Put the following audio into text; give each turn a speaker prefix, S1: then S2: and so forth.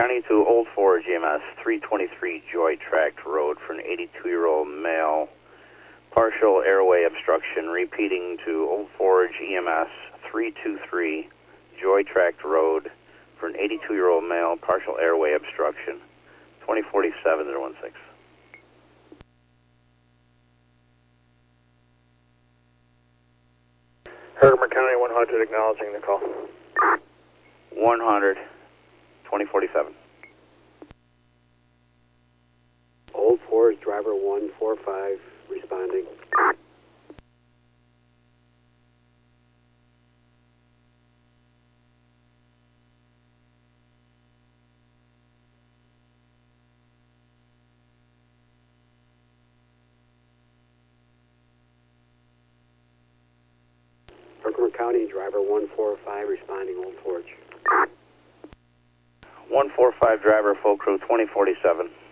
S1: County to Old Forge EMS 323 Joy Tract Road for an 82-year-old male. Partial airway obstruction. Repeating to Old Forge EMS 323 Joy Tract Road for an 82-year-old male. Partial airway obstruction. 2047-016.
S2: Herkimer County 100 acknowledging the call.
S1: 100, 2047.
S3: Old Forge, driver 145, responding. Herkimer County, driver 145, responding, Old Forge.
S1: 145 driver, full crew, 2047.